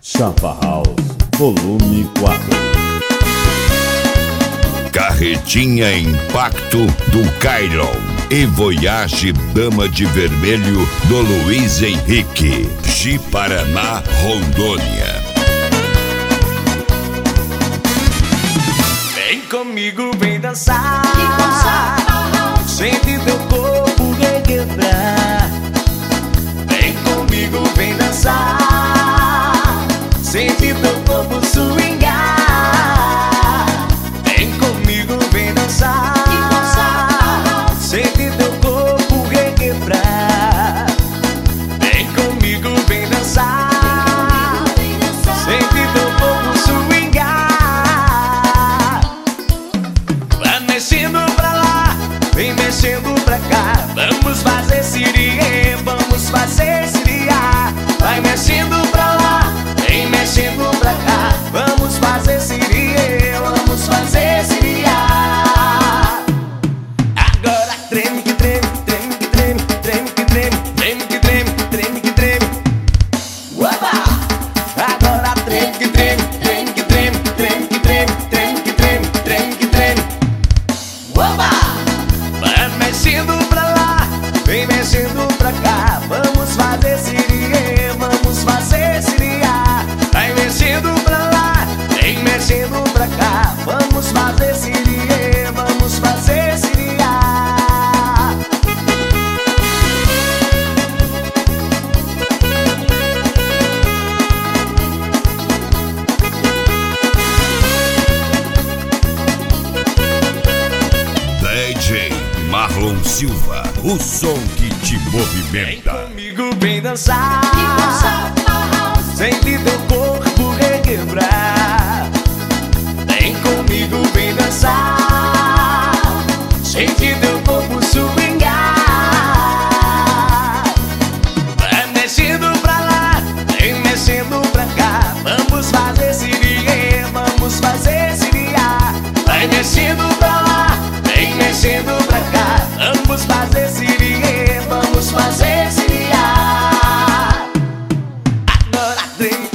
Chapa House, volume 4. Carretinha Impacto do Kylon e Voyage Dama de Vermelho do Luiz Henrique, de Paraná, Rondônia. Vem comigo, vem dançar, sente teu corpo requebrar. Vem comigo, vem dançar, sente teu corpo swingar. Vem comigo, vem dançar, sente teu corpo requebrar. Vem comigo, vem dançar, sente teu corpo swingar. Vai mexendo pra lá, vem mexendo pra cá. Vamos fazer siriê, vamos fazer siriá. Vai mexendo pra lá, vem mexendo pra cá. Vamos fazer siriê, vamos fazer siriá. Agora treme que treme, treme que treme, treme que treme, treme que treme, treme que treme. Uaba! Agora treme que treme, treme que treme, treme que treme, treme que treme, treme que treme. Uaba! Vai mexendo pra lá, vem mexendo pra cá. Vamos fazer siriê, vamos fazer siriá. Vai mexendo pra lá, vem mexendo pra cá. Vamos fazer siriê, vamos fazer siriá. DJ Marlon Silva, o som que te Vem movimenta. comigo, vem dançar, sente teu corpo requebrar. Vem comigo, vem dançar, sente teu corpo swingar. Vai mexendo pra lá, vem mexendo pra cá. Vamos fazer siriê, vamos fazer siriá. Vai mexendo pra lá, vem mexendo pra cá. Vamos fazer siriê, vamos fazer siriá. Agora treme